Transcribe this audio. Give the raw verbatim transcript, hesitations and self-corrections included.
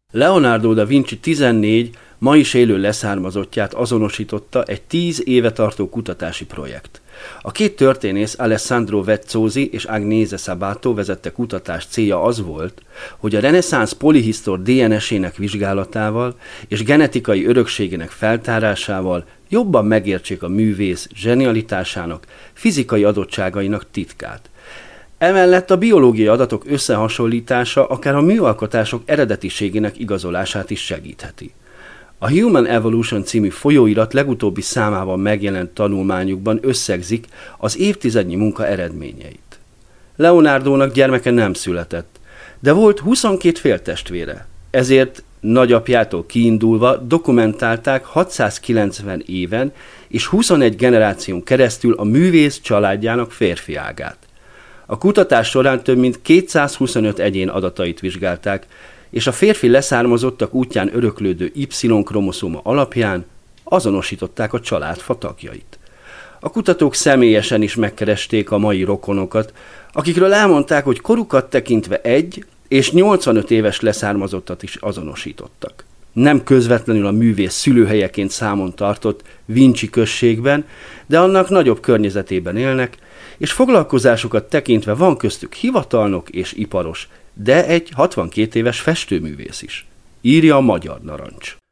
Leonardo da Vinci tizennégy ma is élő leszármazottját azonosította egy tíz éve tartó kutatási projekt. A két történész, Alessandro Vezzosi és Agnese Sabato vezette kutatás célja az volt, hogy a reneszánsz polihisztor dé en es-ének vizsgálatával és genetikai örökségének feltárásával jobban megértsék a művész zsenialitásának, fizikai adottságainak titkát. Emellett a biológiai adatok összehasonlítása akár a műalkotások eredetiségének igazolását is segítheti. A Human Evolution című folyóirat legutóbbi számában megjelent tanulmányukban összegzik az évtizednyi munka eredményeit. Leonardónak gyermeke nem született, de volt huszonkét féltestvére, ezért nagyapjától kiindulva dokumentálták hatszázkilencven éven és huszonegy generáción keresztül a művész családjának férfi ágát. A kutatás során több mint kétszázhuszonöt egyén adatait vizsgálták, és a férfi leszármazottak útján öröklődő Y-kromoszóma alapján azonosították a családfa tagjait. A kutatók személyesen is megkeresték a mai rokonokat, akikről elmondták, hogy korukat tekintve egy és nyolcvanöt éves leszármazottat is azonosítottak. Nem közvetlenül a művész szülőhelyeként számon tartott Vinci községben, de annak nagyobb környezetében élnek, és foglalkozásukat tekintve van köztük hivatalnok és iparos, de egy hatvankét éves festőművész is, írja a Magyar Narancs.